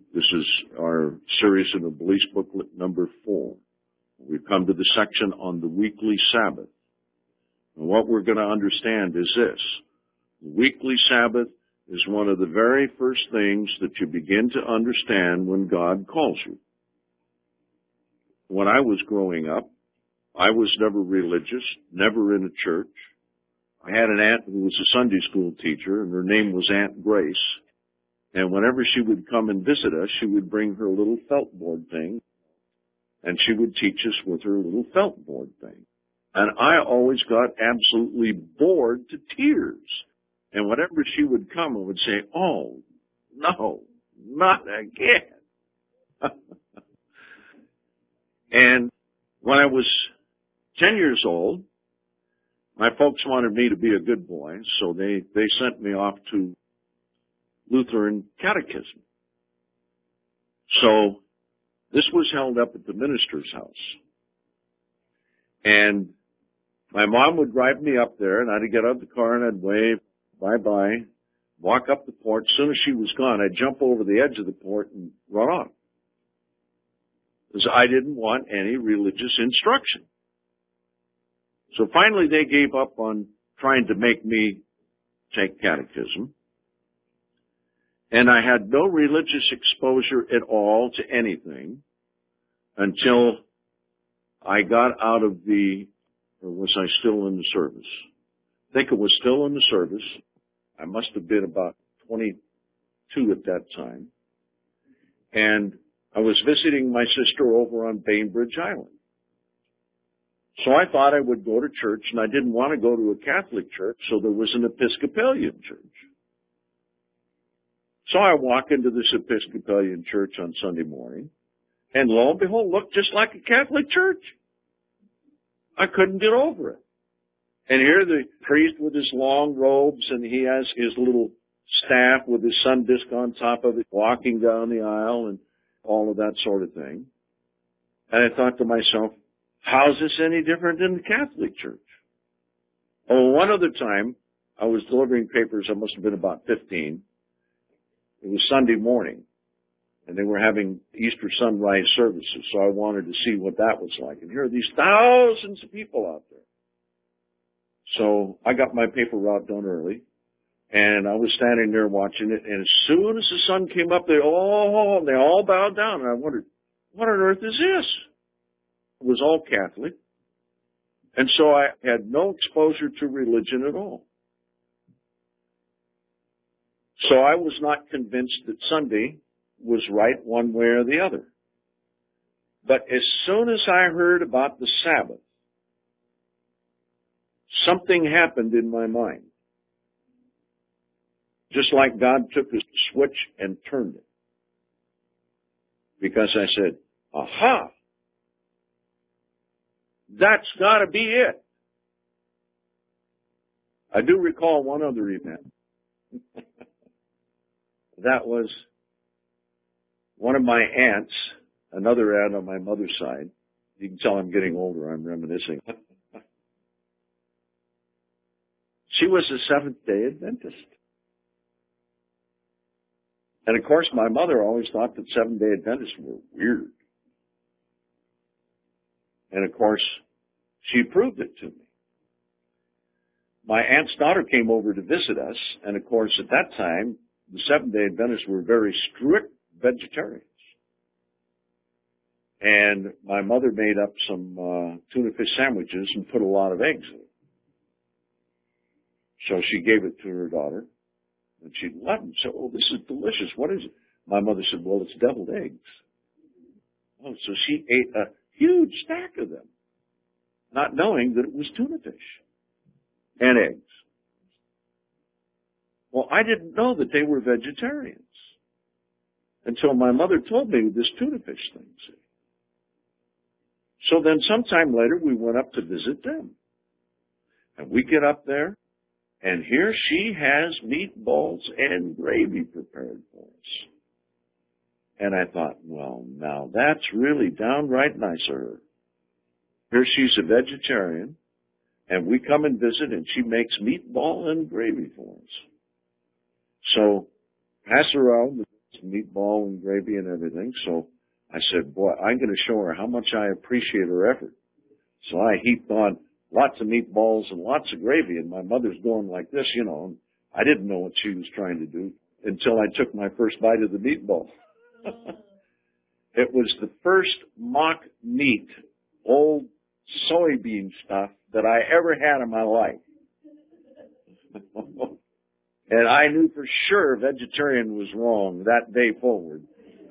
This is our series in the Beliefs booklet number 4. We've come to the section on the weekly Sabbath. And what we're going to understand is this. The weekly Sabbath is one of the very first things that you begin to understand when God calls you. When I was growing up, I was never religious, never in a church. I had an aunt who was a Sunday school teacher, and her name was Aunt Grace. And whenever she would come and visit us, she would bring her little felt board thing, and she would teach us with her little felt board thing. And I always got absolutely bored to tears. And whenever she would come, I would say, "Oh, no, not again." And when I was 10 years old, my folks wanted me to be a good boy, so they sent me off to Lutheran catechism. So this was held up at the minister's house. And my mom would drive me up there, and I'd get out of the car and I'd wave, bye-bye, walk up the porch. As soon as she was gone, I'd jump over the edge of the porch and run off. Because I didn't want any religious instruction. So finally they gave up on trying to make me take catechism. And I had no religious exposure at all to anything until I got out of or was I still in the service? I think it was still in the service. I must have been about 22 at that time. And I was visiting my sister over on Bainbridge Island. So I thought I would go to church, and I didn't want to go to a Catholic church, so there was an Episcopalian church. So I walk into this Episcopalian church on Sunday morning, and lo and behold, looked just like a Catholic church. I couldn't get over it. And here the priest with his long robes, and he has his little staff with his sun disk on top of it, walking down the aisle and all of that sort of thing. And I thought to myself, how is this any different than the Catholic church? Oh, one other time, I was delivering papers. I must have been about 15. It was Sunday morning, and they were having Easter sunrise services, so I wanted to see what that was like. And here are these thousands of people out there. So I got my paper route done early, and I was standing there watching it, and as soon as the sun came up, they all bowed down, and I wondered, what on earth is this? It was all Catholic, and so I had no exposure to religion at all. So I was not convinced that Sunday was right one way or the other. But as soon as I heard about the Sabbath, something happened in my mind. Just like God took a switch and turned it. Because I said, aha! That's got to be it. I do recall one other event. That was one of my aunts, another aunt on my mother's side. You can tell I'm getting older. I'm reminiscing. She was a Seventh-day Adventist. And of course, my mother always thought that Seventh-day Adventists were weird. And of course, she proved it to me. My aunt's daughter came over to visit us, and of course, at that time, the Seventh-day Adventists were very strict vegetarians. And my mother made up some tuna fish sandwiches and put a lot of eggs in it. So she gave it to her daughter, and she loved them. So, oh, this is delicious. What is it? My mother said, well, it's deviled eggs. Oh, so she ate a huge stack of them, not knowing that it was tuna fish and eggs. Well, I didn't know that they were vegetarians until my mother told me this tuna fish thing. So then sometime later, we went up to visit them. And we get up there, and here she has meatballs and gravy prepared for us. And I thought, well, now that's really downright nice of her. Here she's a vegetarian, and we come and visit, and she makes meatball and gravy for us. So pass around some meatball and gravy and everything. So I said, boy, I'm going to show her how much I appreciate her effort. So I heaped on lots of meatballs and lots of gravy, and my mother's going like this, you know. I didn't know what she was trying to do until I took my first bite of the meatball. It was the first mock meat, old soybean stuff that I ever had in my life. And I knew for sure vegetarian was wrong that day forward.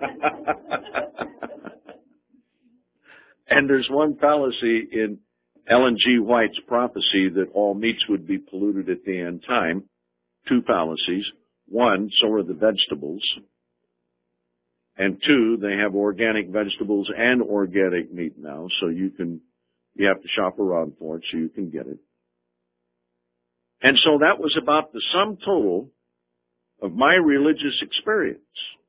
And there's one fallacy in Ellen G. White's prophecy that all meats would be polluted at the end time. Two fallacies. One, so are the vegetables. And two, they have organic vegetables and organic meat now, so you have to shop around for it so you can get it. And so that was about the sum total of my religious experience.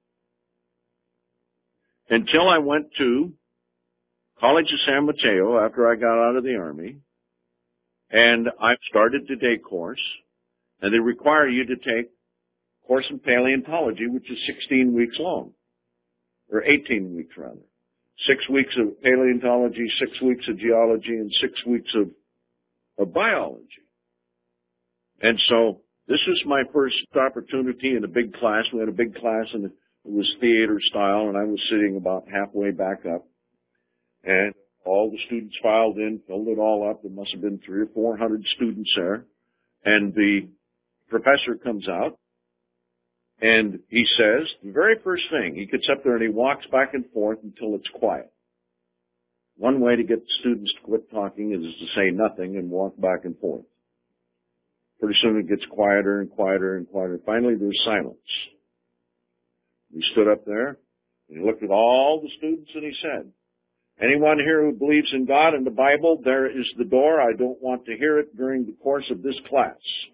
Until I went to College of San Mateo after I got out of the Army, and I started the day course, and they require you to take a course in paleontology, which is 16 weeks long, or 18 weeks rather. 6 weeks of paleontology, 6 weeks of geology, and 6 weeks of biology. And so this was my first opportunity in a big class. We had a big class, and it was theater style, and I was sitting about halfway back up. And all the students filed in, filled it all up. There must have been 300 or 400 students there. And the professor comes out, and he says, the very first thing, he gets up there and he walks back and forth until it's quiet. One way to get the students to quit talking is to say nothing and walk back and forth. Pretty soon it gets quieter and quieter and quieter. Finally, there's silence. He stood up there, and he looked at all the students, and he said, anyone here who believes in God and the Bible, there is the door. I don't want to hear it during the course of this class.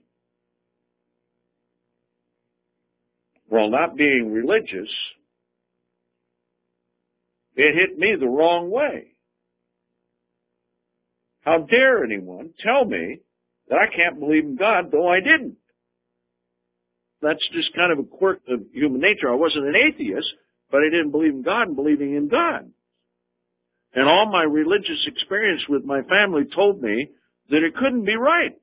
Well, not being religious, it hit me the wrong way. How dare anyone tell me that I can't believe in God, though I didn't? That's just kind of a quirk of human nature. I wasn't an atheist, but I didn't believe in God and believing in God. And all my religious experience with my family told me that it couldn't be right.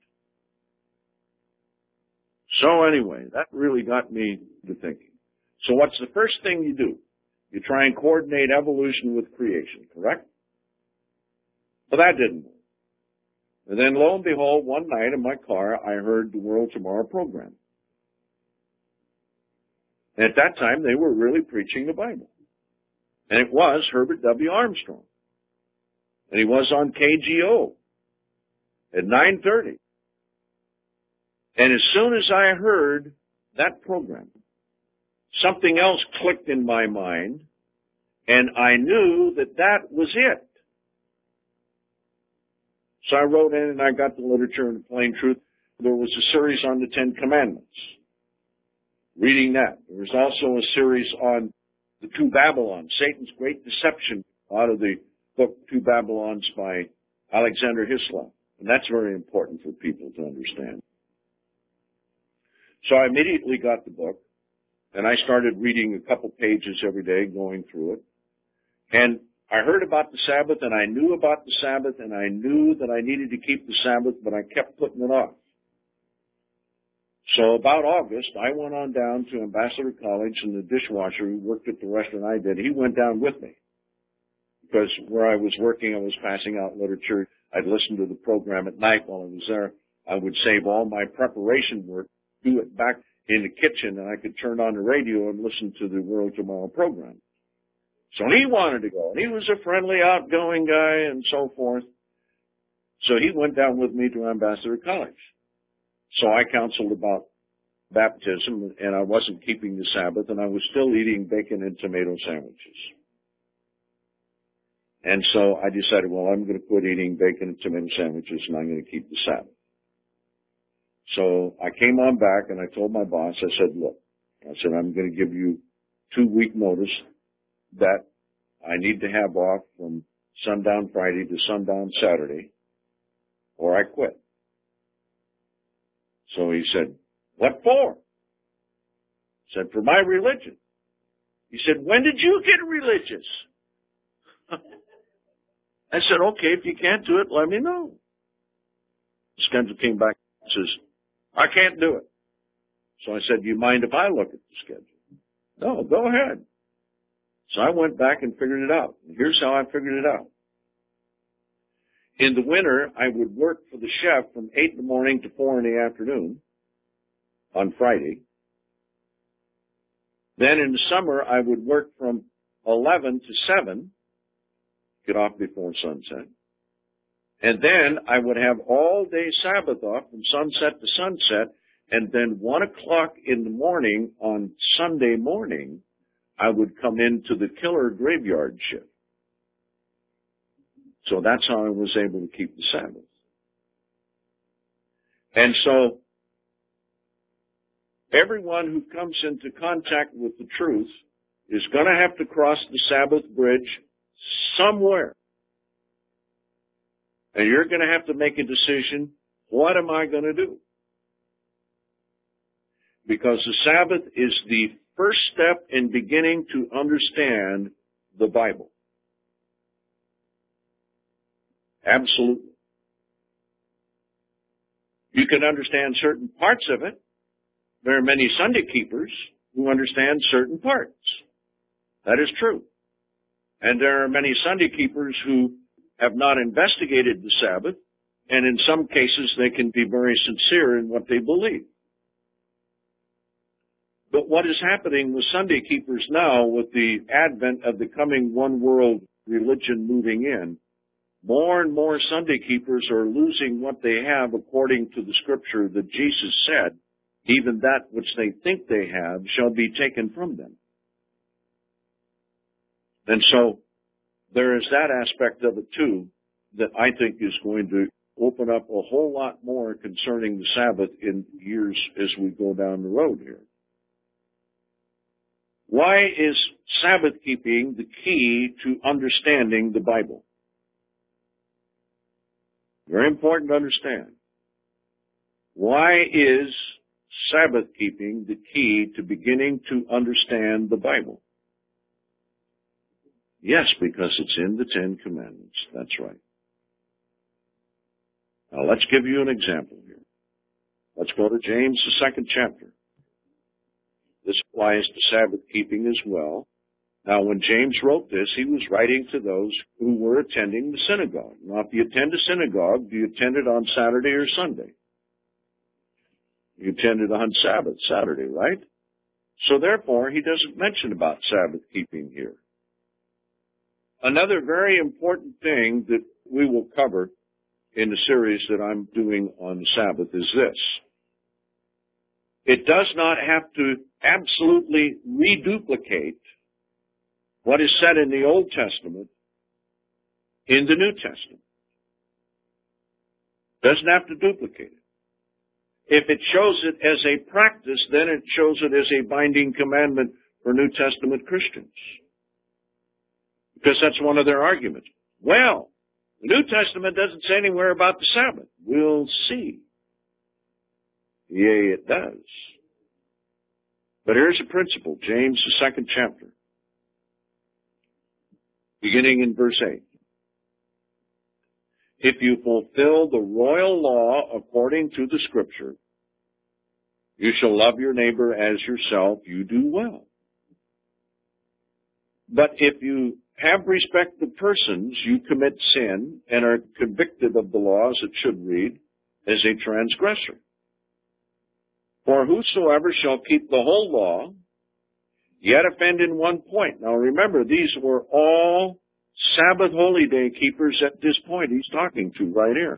So anyway, that really got me to thinking. So what's the first thing you do? You try and coordinate evolution with creation, correct? But that didn't work. And then lo and behold, one night in my car, I heard the World Tomorrow program. And at that time, they were really preaching the Bible. And it was Herbert W. Armstrong. And he was on KGO at 9:30. And as soon as I heard that program, something else clicked in my mind, and I knew that that was it. So I wrote in and I got the literature and the plain truth. There was a series on the Ten Commandments. Reading that. There was also a series on the Two Babylons, Satan's Great Deception, out of the book Two Babylons by Alexander Hislop. And that's very important for people to understand. So I immediately got the book, and I started reading a couple pages every day, going through it. And I heard about the Sabbath, and I knew about the Sabbath, and I knew that I needed to keep the Sabbath, but I kept putting it off. So about August, I went on down to Ambassador College, and the dishwasher who worked at the restaurant I did, he went down with me. Because where I was working, I was passing out literature. I'd listen to the program at night while I was there. I would save all my preparation work, do it back in the kitchen, and I could turn on the radio and listen to the World Tomorrow program. So he wanted to go, and he was a friendly, outgoing guy and so forth. So he went down with me to Ambassador College. So I counseled about baptism, and I wasn't keeping the Sabbath, and I was still eating bacon and tomato sandwiches. And so I decided, well, I'm going to quit eating bacon and tomato sandwiches, and I'm going to keep the Sabbath. So I came on back, and I told my boss, I said, look, I'm going to give you 2-week notice that I need to have off from sundown Friday to sundown Saturday, or I quit. So he said, what for? I said, for my religion. He said, when did you get religious? I said, okay, if you can't do it, let me know. The schedule came back and says, I can't do it. So I said, do you mind if I look at the schedule? No, go ahead. So I went back and figured it out. Here's how I figured it out. In the winter, I would work for the chef from 8 in the morning to 4 in the afternoon on Friday. Then in the summer, I would work from 11 to 7, get off before sunset. And then I would have all day Sabbath off from sunset to sunset. And then 1 o'clock in the morning on Sunday morning, I would come into the killer graveyard shift. So that's how I was able to keep the Sabbath. And so everyone who comes into contact with the truth is going to have to cross the Sabbath bridge somewhere. And you're going to have to make a decision, what am I going to do? Because the Sabbath is the first step in beginning to understand the Bible. Absolutely. You can understand certain parts of it. There are many Sunday keepers who understand certain parts. That is true. And there are many Sunday keepers who have not investigated the Sabbath, and in some cases they can be very sincere in what they believe. But what is happening with Sunday keepers now, with the advent of the coming one world religion moving in, more and more Sunday keepers are losing what they have according to the scripture that Jesus said, even that which they think they have shall be taken from them. And so there is that aspect of it too that I think is going to open up a whole lot more concerning the Sabbath in years as we go down the road here. Why is Sabbath keeping the key to understanding the Bible? Very important to understand. Why is Sabbath keeping the key to beginning to understand the Bible? Yes, because it's in the Ten Commandments. That's right. Now let's give you an example here. Let's go to James, the 2nd chapter. This applies to Sabbath keeping as well. Now, when James wrote this, he was writing to those who were attending the synagogue. Now, if you attend a synagogue, do you attend it on Saturday or Sunday? You attend it on Sabbath, Saturday, right? So therefore, he doesn't mention about Sabbath keeping here. Another very important thing that we will cover in the series that I'm doing on the Sabbath is this. It does not have to absolutely reduplicate what is said in the Old Testament in the New Testament. Doesn't have to duplicate it. If it shows it as a practice, then it shows it as a binding commandment for New Testament Christians. Because that's one of their arguments. Well, the New Testament doesn't say anywhere about the Sabbath. We'll see. Yea, it does. But here's a principle, James, the 2nd chapter, beginning in verse 8. If you fulfill the royal law according to the Scripture, you shall love your neighbor as yourself, you do well. But if you have respect to persons, you commit sin and are convicted of the laws, it should read, as a transgressor. For whosoever shall keep the whole law, yet offend in one point. Now remember, these were all Sabbath holy day keepers at this point he's talking to right here.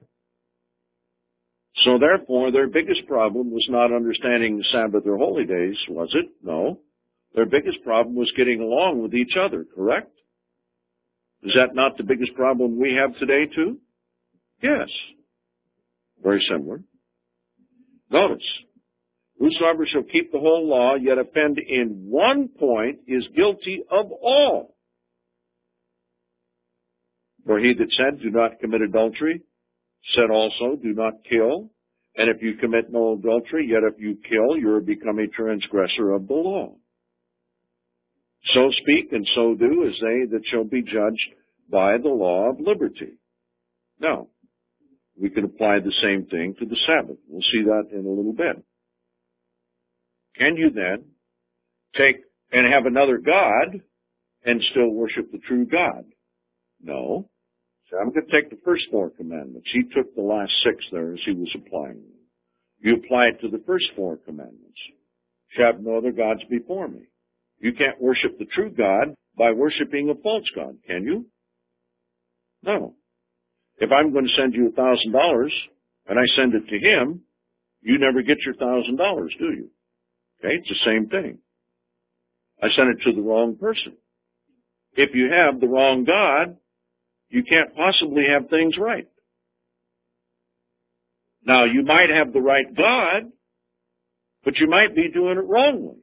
So therefore, their biggest problem was not understanding the Sabbath or holy days, was it? No. Their biggest problem was getting along with each other, correct? Is that not the biggest problem we have today too? Yes. Very similar. Notice, whosoever shall keep the whole law, yet offend in one point, is guilty of all. For he that said, do not commit adultery, said also, do not kill. And if you commit no adultery, yet if you kill, you are become a transgressor of the law. So speak and so do as they that shall be judged by the law of liberty. Now, we can apply the same thing to the Sabbath. We'll see that in a little bit. Can you then take and have another God and still worship the true God? No. So I'm going to take the first 4 commandments. He took the last 6 there as he was applying them. You apply it to the first 4 commandments. You have no other gods before me. You can't worship the true God by worshiping a false God, can you? No. If I'm going to send you $1,000 and I send it to him, you never get your $1,000, do you? Okay, it's the same thing. I sent it to the wrong person. If you have the wrong God, you can't possibly have things right. Now, you might have the right God, but you might be doing it wrongly.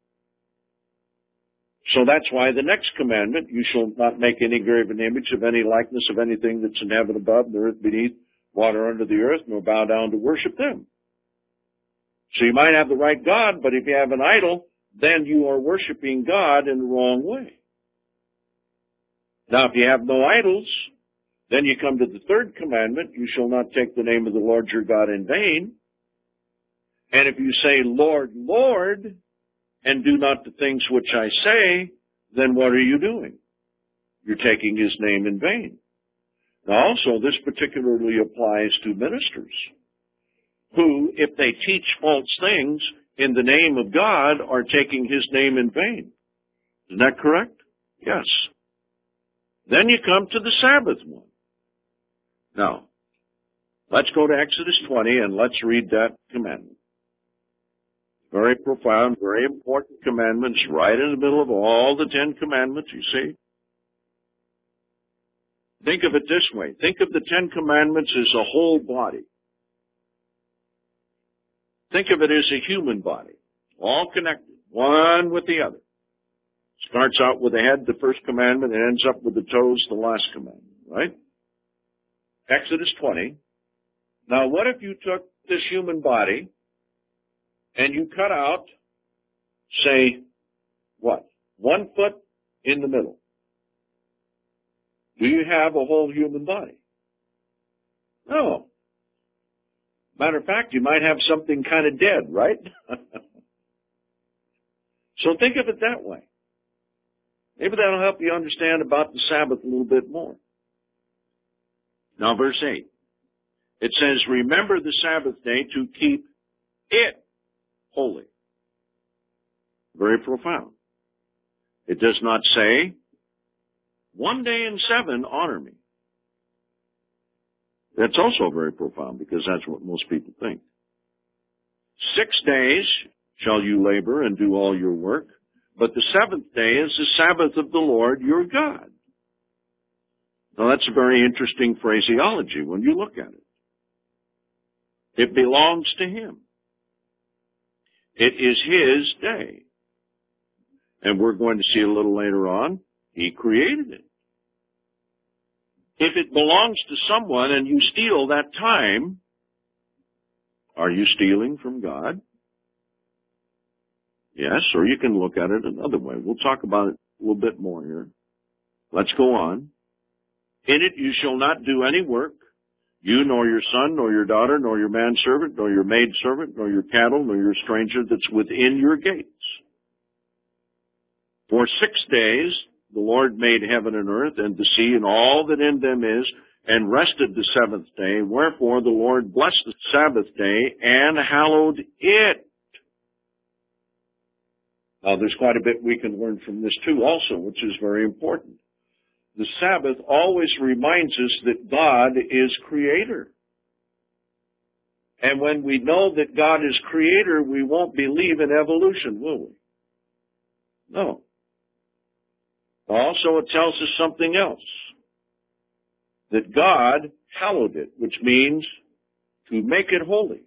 So that's why the next commandment, you shall not make any graven image of any likeness of anything that's in heaven above, the earth beneath, water under the earth, nor bow down to worship them. So you might have the right God, but if you have an idol, then you are worshiping God in the wrong way. Now, if you have no idols, then you come to the 3rd commandment, you shall not take the name of the Lord your God in vain. And if you say, Lord, Lord, and do not the things which I say, then what are you doing? You're taking his name in vain. Now also, this particularly applies to ministers who, if they teach false things in the name of God, are taking his name in vain. Isn't that correct? Yes. Then you come to the Sabbath one. Now, let's go to Exodus 20 and let's read that commandment. Very profound, very important commandments right in the middle of all the 10 commandments, you see. Think of it this way. Think of the 10 commandments as a whole body. Think of it as a human body, all connected, one with the other. Starts out with the head, the first commandment, and ends up with the toes, the last commandment, right? Exodus 20. Now, what if you took this human body and you cut out, say, what? 1 foot in the middle. Do you have a whole human body? No. Matter of fact, you might have something kind of dead, right? So think of it that way. Maybe that'll help you understand about the Sabbath a little bit more. Now, verse 8. It says, remember the Sabbath day to keep it holy. Very profound. It does not say, 1 day in 7 honor me. That's also very profound because that's what most people think. 6 days shall you labor and do all your work, but the 7th day is the Sabbath of the Lord your God. Now that's a very interesting phraseology when you look at it. It belongs to him. It is his day. And we're going to see a little later on, he created it. If it belongs to someone and you steal that time, are you stealing from God? Yes, or you can look at it another way. We'll talk about it a little bit more here. Let's go on. In it you shall not do any work, you nor your son, nor your daughter, nor your manservant, nor your maidservant, nor your cattle, nor your stranger that's within your gates. For 6 days the Lord made heaven and earth and the sea and all that in them is, and rested the 7th day. Wherefore the Lord blessed the Sabbath day and hallowed it. Now there's quite a bit we can learn from this too also, which is very important. The Sabbath always reminds us that God is creator. And when we know that God is creator, we won't believe in evolution, will we? No. Also, it tells us something else. That God hallowed it, which means to make it holy.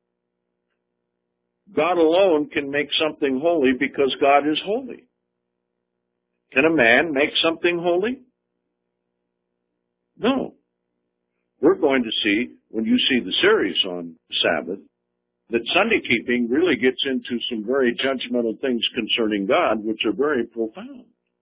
God alone can make something holy because God is holy. Can a man make something holy? No. We're going to see, when you see the series on Sabbath, that Sunday keeping really gets into some very judgmental things concerning God, which are very profound.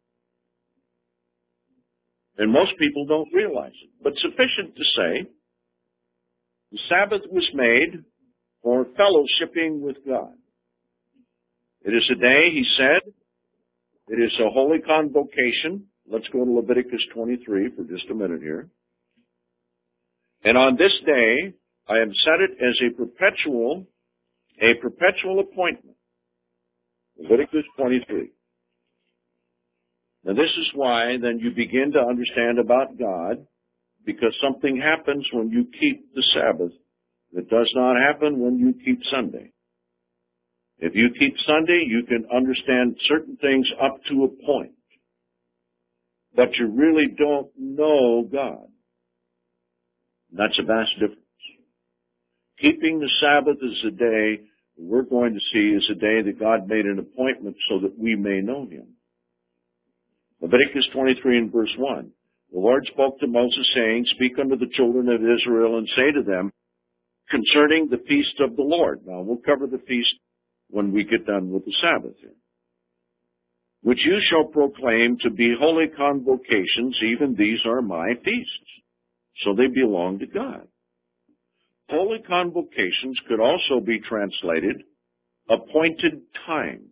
And most people don't realize it. But sufficient to say, the Sabbath was made for fellowshipping with God. It is a day, he said, it is a holy convocation. Let's go to Leviticus 23 for just a minute here. And on this day, I have set it as a perpetual appointment. Leviticus 23. Now this is why then you begin to understand about God, because something happens when you keep the Sabbath that does not happen when you keep Sunday. If you keep Sunday, you can understand certain things up to a point, but you really don't know God. That's a vast difference. Keeping the Sabbath is a day we're going to see is a day that God made an appointment so that we may know Him. Leviticus 23 and verse 1. The Lord spoke to Moses, saying, Speak unto the children of Israel, and say to them, concerning the feast of the Lord. Now, we'll cover the feast when we get done with the Sabbath here. Which you shall proclaim to be holy convocations, even these are my feasts. So they belong to God. Holy convocations could also be translated appointed times.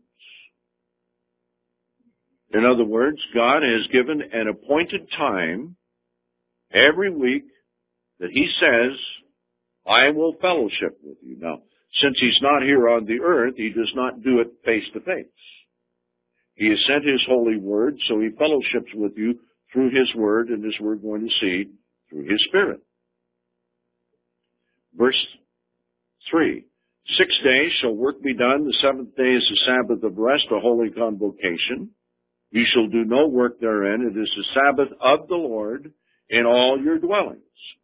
In other words, God has given an appointed time every week that He says, I will fellowship with you. Now, since He's not here on the earth, He does not do it face to face. He has sent His holy word, so He fellowships with you through His word, and as we're going to see, through His Spirit. Verse 3. 6 days shall work be done. The seventh day is the Sabbath of rest, a holy convocation. You shall do no work therein. It is the Sabbath of the Lord in all your dwellings.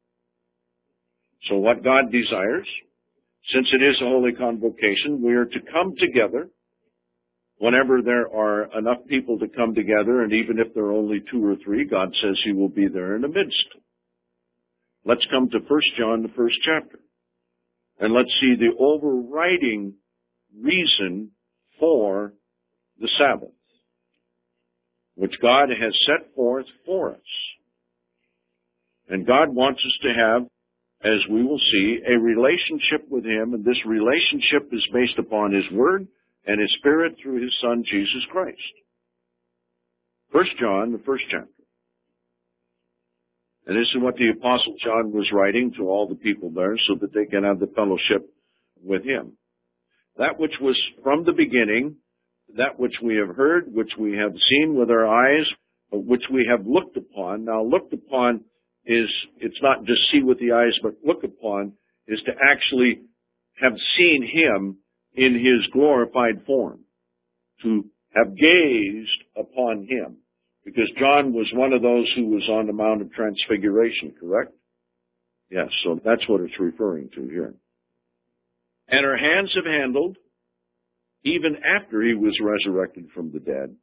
So what God desires, since it is a holy convocation, we are to come together whenever there are enough people to come together, and even if there are only 2 or 3, God says He will be there in the midst. Let's come to 1 John, the first chapter. And let's see the overriding reason for the Sabbath, which God has set forth for us. And God wants us to have, as we will see, a relationship with Him, and this relationship is based upon His Word and His Spirit through His Son, Jesus Christ. 1 John, the first chapter. And this is what the Apostle John was writing to all the people there so that they can have the fellowship with Him. That which was from the beginning, that which we have heard, which we have seen with our eyes, which we have looked upon. Now, looked upon is, it's not just see with the eyes, but look upon is to actually have seen Him in His glorified form, to have gazed upon Him. Because John was one of those who was on the Mount of Transfiguration, correct? Yes, so that's what it's referring to here. And our hands have handled, even after He was resurrected from the dead,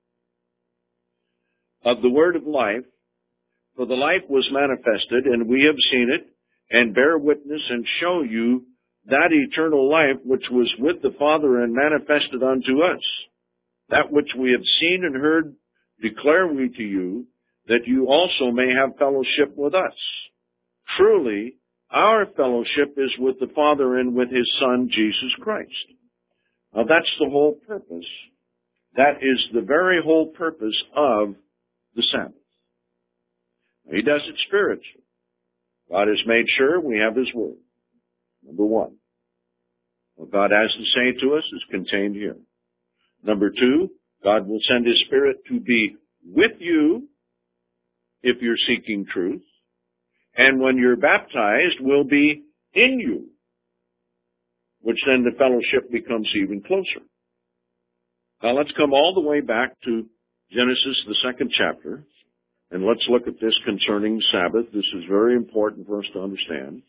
of the word of life, for the life was manifested, and we have seen it, and bear witness, and show you that eternal life which was with the Father and manifested unto us. That which we have seen and heard declare we to you, that you also may have fellowship with us. Truly, our fellowship is with the Father and with His Son, Jesus Christ. Now that's the whole purpose. That is the very whole purpose of the Sabbath. He does it spiritually. God has made sure we have His Word. Number 1. What God has to say to us is contained here. Number 2, God will send His Spirit to be with you if you're seeking truth. And when you're baptized, will be in you, which then the fellowship becomes even closer. Now let's come all the way back to Genesis, the 2nd chapter, and let's look at this concerning Sabbath. This is very important for us to understand.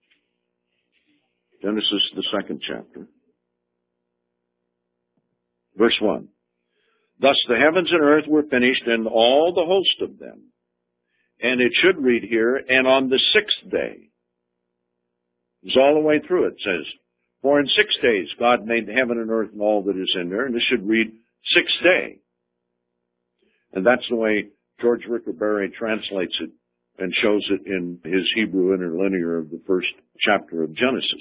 Genesis, the 2nd chapter. Verse 1. Thus the heavens and earth were finished, and all the host of them. And it should read here, and on the 6th day. It's all the way through it says, for in 6 days God made the heaven and earth and all that is in there, and it should read 6th day. And that's the way George Rickerberry translates it and shows it in his Hebrew interlinear of the first chapter of Genesis.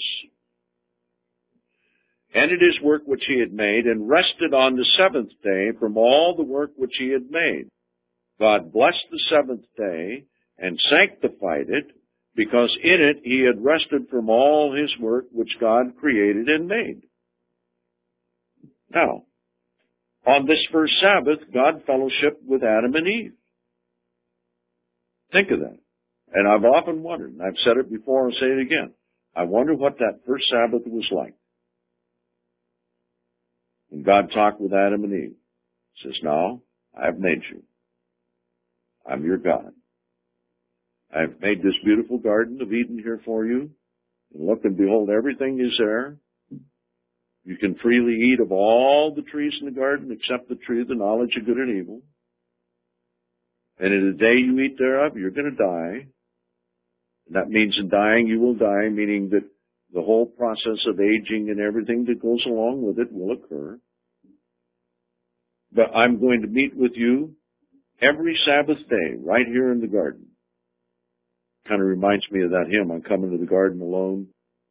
Ended his work which he had made, and rested on the seventh day from all the work which he had made. God blessed the seventh day and sanctified it, because in it he had rested from all his work which God created and made. Now, on this first Sabbath, God fellowshiped with Adam and Eve. Think of that. And I've often wondered, and I've said it before, I'll say it again. I wonder what that first Sabbath was like. And God talked with Adam and Eve. He says, now, I've made you. I'm your God. I've made this beautiful garden of Eden here for you. And look and behold, everything is there. You can freely eat of all the trees in the garden except the tree of the knowledge of good and evil. And in the day you eat thereof, you're going to die. And that means in dying you will die, meaning that the whole process of aging and everything that goes along with it will occur. But I'm going to meet with you every Sabbath day right here in the garden. Kind of reminds me of that hymn, I'm coming to the garden alone.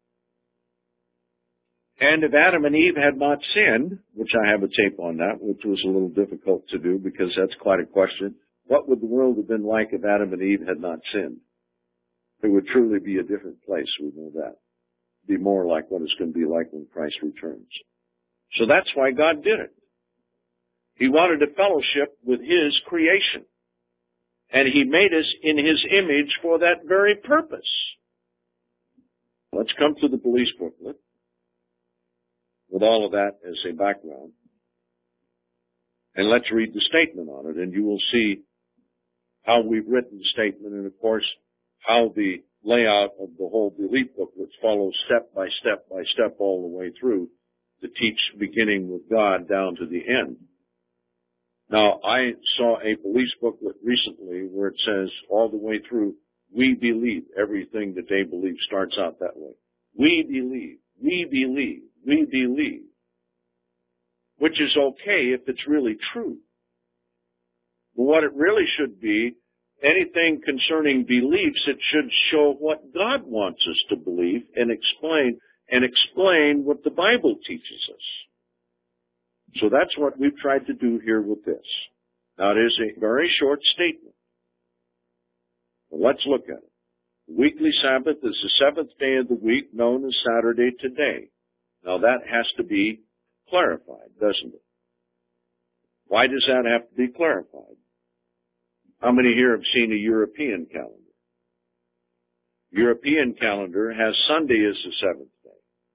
And if Adam and Eve had not sinned, which I have a tape on that, which was a little difficult to do because that's quite a question, what would the world have been like if Adam and Eve had not sinned? It would truly be a different place, we know that. Be more like what it's going to be like when Christ returns. So that's why God did it. He wanted a fellowship with His creation. And He made us in His image for that very purpose. Let's come to the police booklet with all of that as a background. And let's read the statement on it, and you will see how we've written the statement, and of course, how the layout of the whole belief booklet follows step by step by step all the way through to teach beginning with God down to the end. Now, I saw a police booklet recently where it says all the way through, we believe. Everything that they believe starts out that way. We believe, we believe, we believe. Which is okay if it's really true. But what it really should be, anything concerning beliefs, it should show what God wants us to believe and explain what the Bible teaches us. So that's what we've tried to do here with this. Now, it is a very short statement. But let's look at it. The weekly Sabbath is the seventh day of the week, known as Saturday today. Now, that has to be clarified, doesn't it? Why does that have to be clarified? How many here have seen a European calendar? European calendar has Sunday as the seventh day.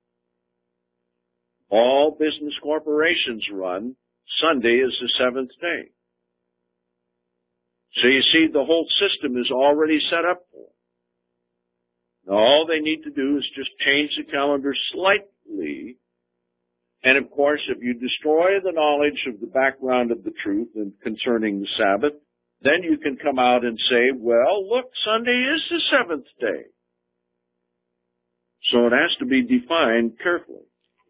All business corporations run Sunday as the seventh day. So you see, the whole system is already set up for it. Now, all they need to do is just change the calendar slightly. And of course, if you destroy the knowledge of the background of the truth and concerning the Sabbath, then you can come out and say, well, look, Sunday is the seventh day. So it has to be defined carefully.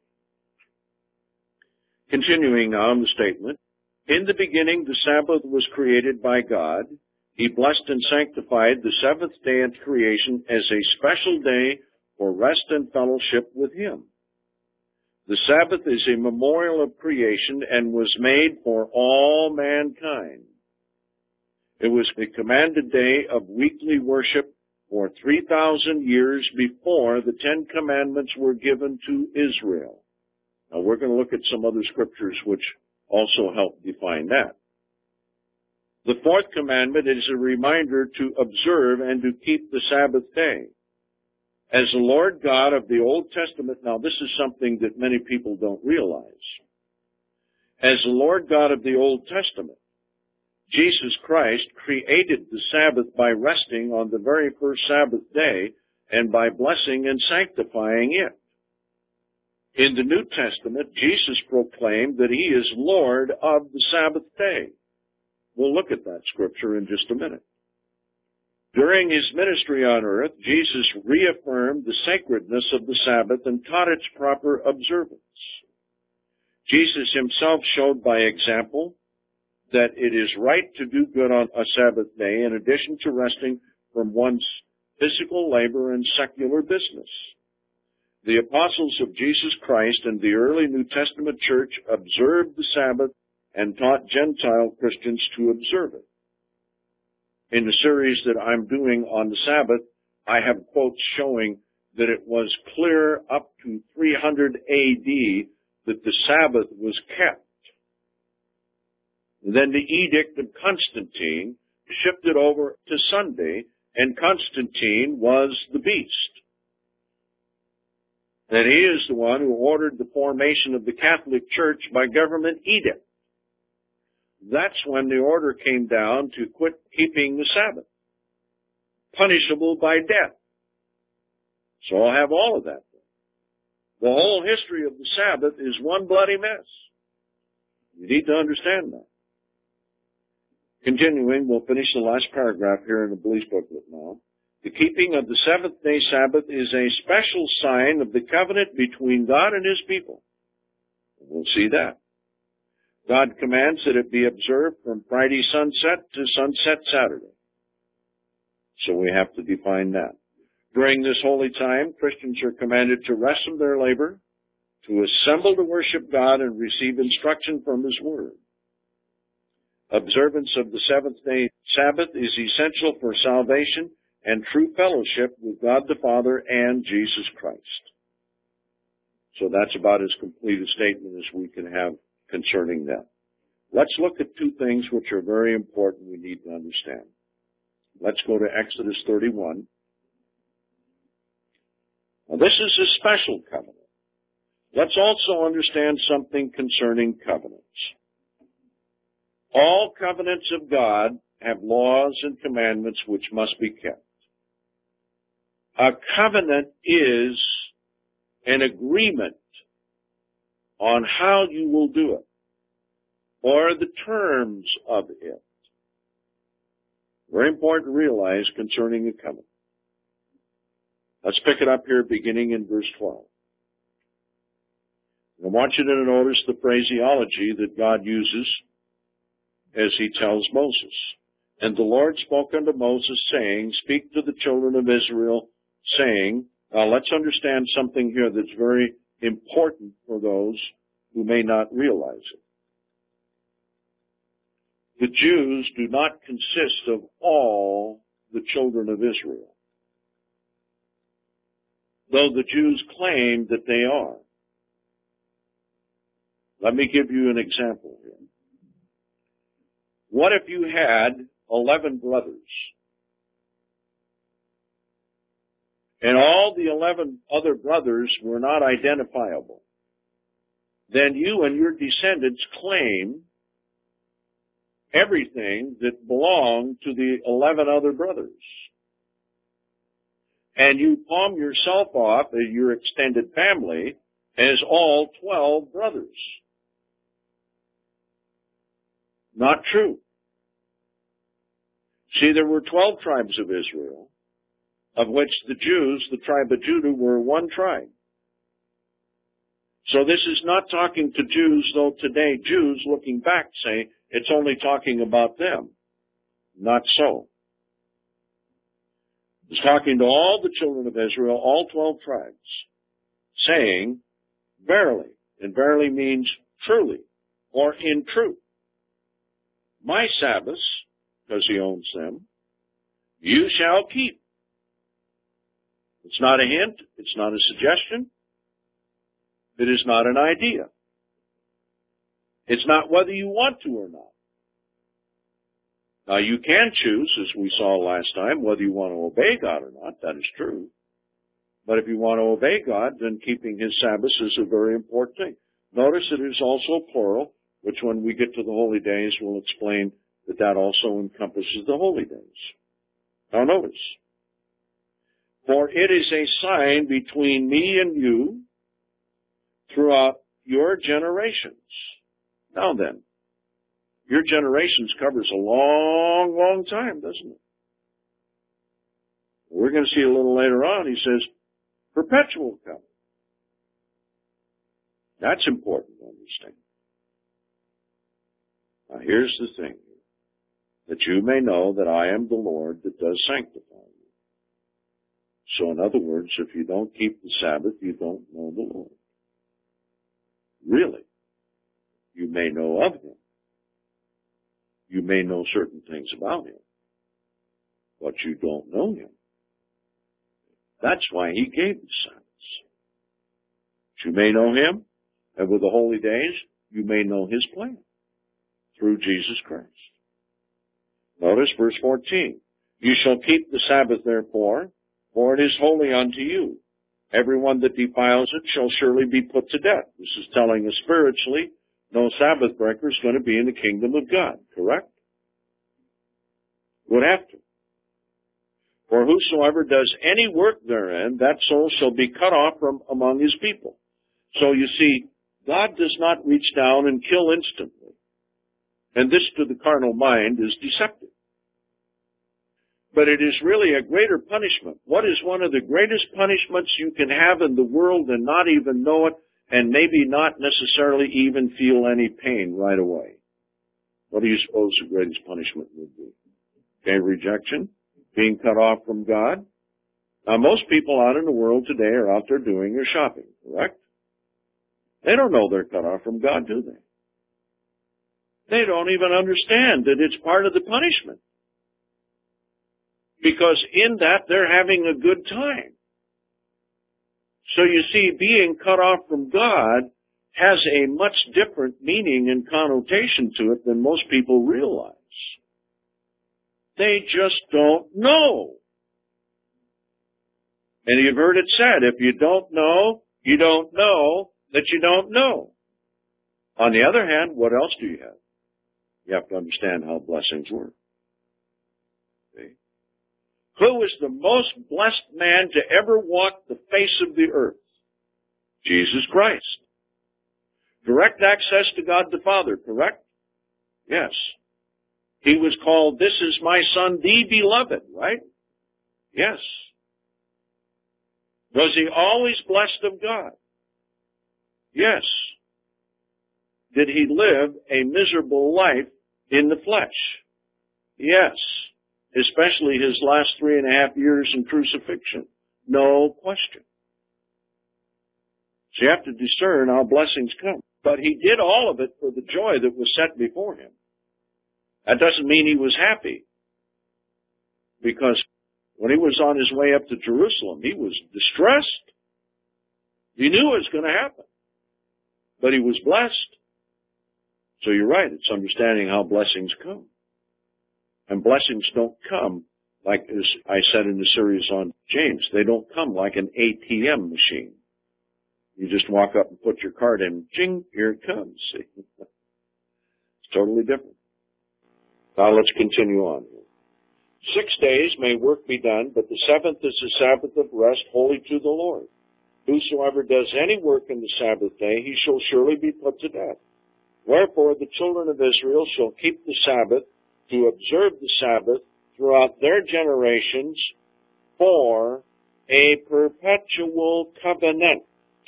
Continuing on the statement, in the beginning the Sabbath was created by God. He blessed and sanctified the seventh day of creation as a special day for rest and fellowship with Him. The Sabbath is a memorial of creation and was made for all mankind. It was the commanded day of weekly worship for 3,000 years before the Ten Commandments were given to Israel. Now, we're going to look at some other scriptures which also help define that. The fourth commandment is a reminder to observe and to keep the Sabbath day. As the Lord God of the Old Testament, now this is something that many people don't realize. As the Lord God of the Old Testament, Jesus Christ created the Sabbath by resting on the very first Sabbath day and by blessing and sanctifying it. In the New Testament, Jesus proclaimed that He is Lord of the Sabbath day. We'll look at that scripture in just a minute. During His ministry on earth, Jesus reaffirmed the sacredness of the Sabbath and taught its proper observance. Jesus Himself showed by example that it is right to do good on a Sabbath day in addition to resting from one's physical labor and secular business. The apostles of Jesus Christ and the early New Testament church observed the Sabbath and taught Gentile Christians to observe it. In the series that I'm doing on the Sabbath, I have quotes showing that it was clear up to 300 AD that the Sabbath was kept. Then the edict of Constantine shifted over to Sunday, and Constantine was the beast. And he is the one who ordered the formation of the Catholic Church by government edict. That's when the order came down to quit keeping the Sabbath, punishable by death. So I'll have all of that. The whole history of the Sabbath is one bloody mess. You need to understand that. Continuing, we'll finish the last paragraph here in the Beliefs booklet now. The keeping of the seventh-day Sabbath is a special sign of the covenant between God and His people. We'll see that. God commands that it be observed from Friday sunset to sunset Saturday. So we have to define that. During this holy time, Christians are commanded to rest from their labor, to assemble to worship God and receive instruction from His Word. Observance of the seventh-day Sabbath is essential for salvation and true fellowship with God the Father and Jesus Christ. So that's about as complete a statement as we can have concerning that. Let's look at two things which are very important we need to understand. Let's go to Exodus 31. Now, this is a special covenant. Let's also understand something concerning covenants. All covenants of God have laws and commandments which must be kept. A covenant is an agreement on how you will do it, or the terms of it. Very important to realize concerning a covenant. Let's pick it up here beginning in verse 12. I want you to notice the phraseology that God uses as He tells Moses. And the Lord spoke unto Moses, saying, Speak to the children of Israel, saying, now let's understand something here that's very important for those who may not realize it. The Jews do not consist of all the children of Israel, though the Jews claim that they are. Let me give you an example here. What if you had 11 brothers, and all the 11 other brothers were not identifiable? Then you and your descendants claim everything that belonged to the 11 other brothers. And you palm yourself off as your extended family as all 12 brothers. Not true. See, there were 12 tribes of Israel, of which the Jews, the tribe of Judah, were one tribe. So this is not talking to Jews, though today Jews, looking back, say it's only talking about them. Not so. It's talking to all the children of Israel, all 12 tribes, saying, verily, and verily means truly, or in truth. My Sabbaths, because He owns them, you shall keep. It's not a hint. It's not a suggestion. It is not an idea. It's not whether you want to or not. Now, you can choose, as we saw last time, whether you want to obey God or not. That is true. But if you want to obey God, then keeping His Sabbaths is a very important thing. Notice it is also plural, which when we get to the holy days, we'll explain that that also encompasses the holy days. Now notice, for it is a sign between me and you throughout your generations. Now then, your generations covers a long, long time, doesn't it? We're going to see a little later on, He says, perpetual covenant. That's important to understand. Now here's the thing, that you may know that I am the Lord that does sanctify you. So in other words, if you don't keep the Sabbath, you don't know the Lord. Really. You may know of Him. You may know certain things about Him. But you don't know Him. That's why He gave the Sabbaths. You may know Him, and with the holy days, you may know His plan through Jesus Christ. Notice verse 14. You shall keep the Sabbath therefore, for it is holy unto you. Everyone that defiles it shall surely be put to death. This is telling us spiritually, no Sabbath breaker is going to be in the kingdom of God, correct? Would have to. For whosoever does any work therein, that soul shall be cut off from among his people. So you see, God does not reach down and kill instantly. And this to the carnal mind is deceptive. But it is really a greater punishment. What is one of the greatest punishments you can have in the world and not even know it, and maybe not necessarily even feel any pain right away? What do you suppose the greatest punishment would be? Okay, rejection, being cut off from God. Now, most people out in the world today are out there doing their shopping, correct? They don't know they're cut off from God, do they? They don't even understand that it's part of the punishment. Because in that, they're having a good time. So you see, being cut off from God has a much different meaning and connotation to it than most people realize. They just don't know. And you've heard it said, if you don't know that you don't know. On the other hand, what else do you have? You have to understand how blessings work. See? Who is the most blessed man to ever walk the face of the earth? Jesus Christ. Direct access to God the Father, correct? Yes. He was called, this is my Son, the Beloved, right? Yes. Was he always blessed of God? Yes. Did he live a miserable life in the flesh? Yes. Especially his last 3.5 years in crucifixion. No question. So you have to discern how blessings come. But he did all of it for the joy that was set before him. That doesn't mean he was happy. Because when he was on his way up to Jerusalem, he was distressed. He knew it was going to happen. But he was blessed. So you're right, it's understanding how blessings come. And blessings don't come like, as I said in the series on James, they don't come like an ATM machine. You just walk up and put your card in, ching, here it comes. See? It's totally different. Now let's continue on here. 6 days may work be done, but the seventh is the Sabbath of rest, holy to the Lord. Whosoever does any work in the Sabbath day, he shall surely be put to death. Wherefore the children of Israel shall keep the Sabbath, to observe the Sabbath throughout their generations for a perpetual covenant.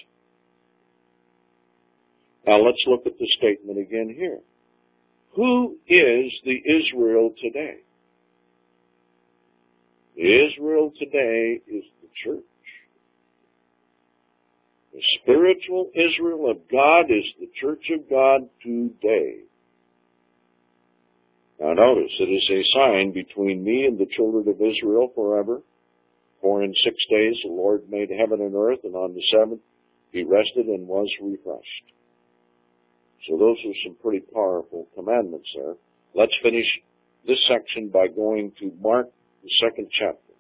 Now let's look at the statement again here. Who is the Israel today? The Israel today is the church. The spiritual Israel of God is the church of God today. Now notice, it is a sign between me and the children of Israel forever. For in 6 days the Lord made heaven and earth, and on the seventh he rested and was refreshed. So those are some pretty powerful commandments there. Let's finish this section by going to Mark, the 2nd chapter.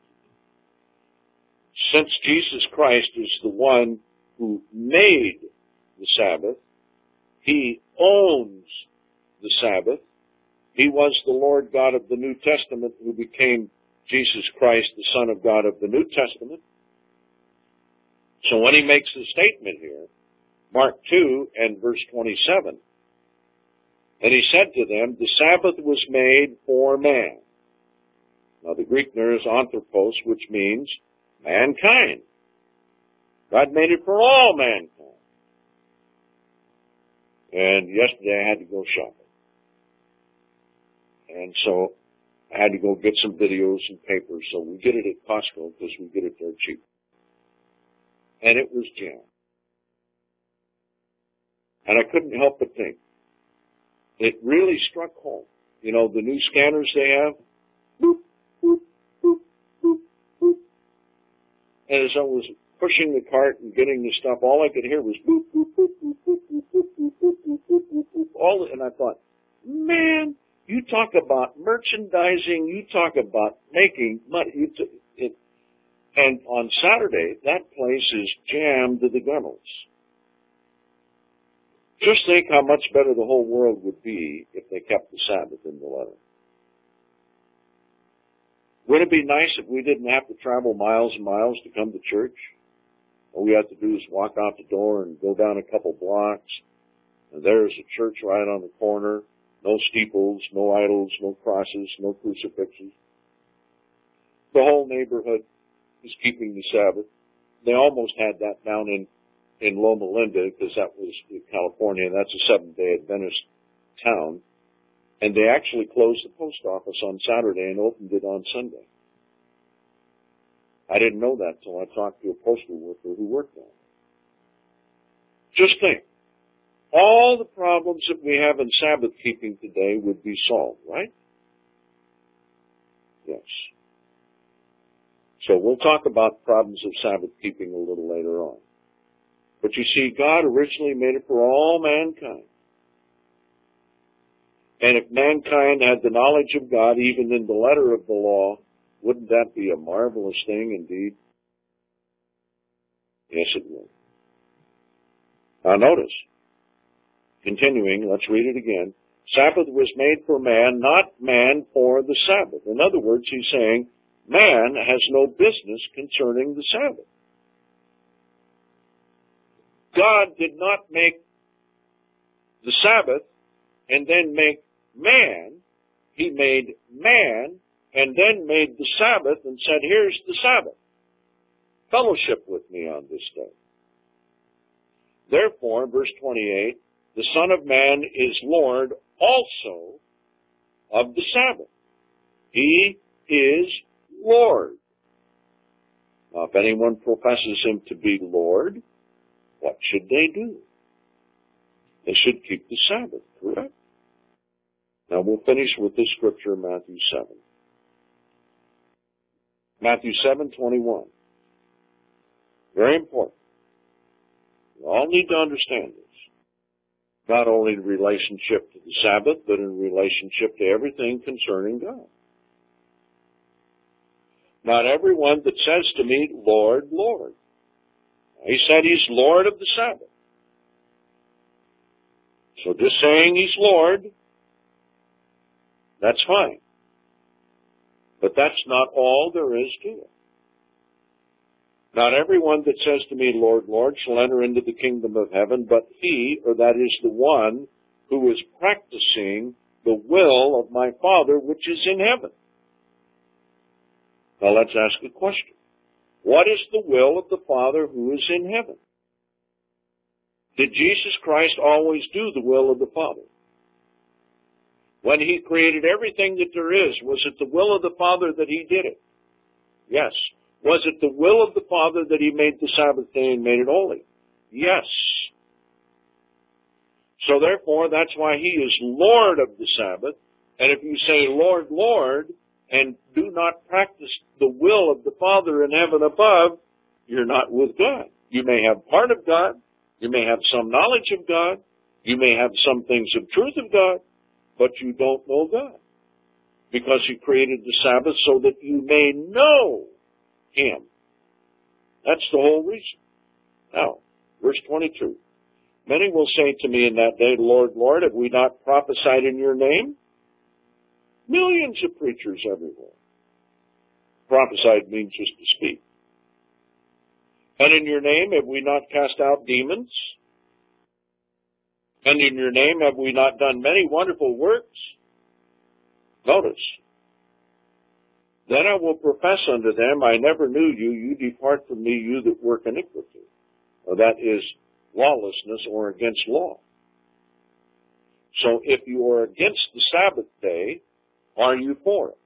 Since Jesus Christ is the one who made the Sabbath, he owns the Sabbath. He was the Lord God of the New Testament who became Jesus Christ, the Son of God of the New Testament. So when he makes the statement here, Mark 2 and verse 27, and he said to them, the Sabbath was made for man. Now the Greek there is anthropos, which means mankind. God made it for all mankind. And yesterday I had to go shopping. And so I had to go get some videos and papers. So we get it at Costco because we get it there cheap. And it was jam. And I couldn't help but think, it really struck home. You know, the new scanners they have, boop, boop, boop, boop, boop. And as I was pushing the cart and getting the stuff, all I could hear was boop, boop, boop, boop, boop, boop, boop, boop, boop, boop, boop, boop. And I thought, man, you talk about merchandising, you talk about making money. And on Saturday, that place is jammed to the gunnels. Just think how much better the whole world would be if they kept the Sabbath in the letter. Wouldn't it be nice if we didn't have to travel miles and miles to come to church? All we have to do is walk out the door and go down a couple blocks, and there's a church right on the corner. No steeples, no idols, no crosses, no crucifixes. The whole neighborhood is keeping the Sabbath. They almost had that down in Loma Linda, because that was in California, and that's a Seventh-day Adventist town. And they actually closed the post office on Saturday and opened it on Sunday. I didn't know that until I talked to a postal worker who worked there. Just think, all the problems that we have in Sabbath keeping today would be solved, right? Yes. So we'll talk about problems of Sabbath keeping a little later on. But you see, God originally made it for all mankind. And if mankind had the knowledge of God, even in the letter of the law, wouldn't that be a marvelous thing indeed? Yes, it would. Now notice, continuing, let's read it again. Sabbath was made for man, not man for the Sabbath. In other words, he's saying, man has no business concerning the Sabbath. God did not make the Sabbath and then make man. He made man and then made the Sabbath and said, here's the Sabbath. Fellowship with me on this day. Therefore, verse 28, the Son of Man is Lord also of the Sabbath. He is Lord. Now, if anyone professes him to be Lord, what should they do? They should keep the Sabbath, correct? Now we'll finish with this scripture in Matthew 7. Matthew 7:21. Very important. We all need to understand this. Not only in relationship to the Sabbath, but in relationship to everything concerning God. Not everyone that says to me, Lord, Lord. He said he's Lord of the Sabbath. So just saying he's Lord, that's fine. But that's not all there is to it. Not everyone that says to me, Lord, Lord, shall enter into the kingdom of heaven, but he, or that is the one, who is practicing the will of my Father which is in heaven. Now let's ask a question. What is the will of the Father who is in heaven? Did Jesus Christ always do the will of the Father? When he created everything that there is, was it the will of the Father that he did it? Yes. Was it the will of the Father that he made the Sabbath day and made it holy? Yes. So therefore, that's why he is Lord of the Sabbath. And if you say, Lord, Lord, and do not practice the will of the Father in heaven above, you're not with God. You may have part of God. You may have some knowledge of God. You may have some things of truth of God, but you don't know God. Because he created the Sabbath so that you may know him. That's the whole reason. Now, verse 22. Many will say to me in that day, Lord, Lord, have we not prophesied in your name? Millions of preachers everywhere. Prophesied means just to speak. And in your name have we not cast out demons? And in your name have we not done many wonderful works? Notice. Then I will profess unto them, I never knew you. You depart from me, you that work iniquity. Or that is lawlessness or against law. So if you are against the Sabbath day, Are you for it?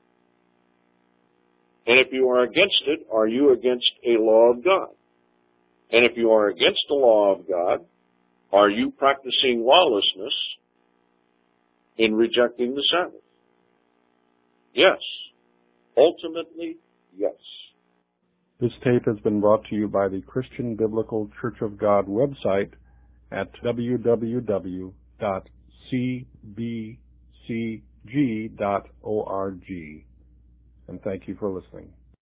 And if you are against it, are you against a law of God? And if you are against the law of God, are you practicing lawlessness in rejecting the Sabbath? Yes. Ultimately, yes. This tape has been brought to you by the Christian Biblical Church of God website at www.cbcg.org. And thank you for listening.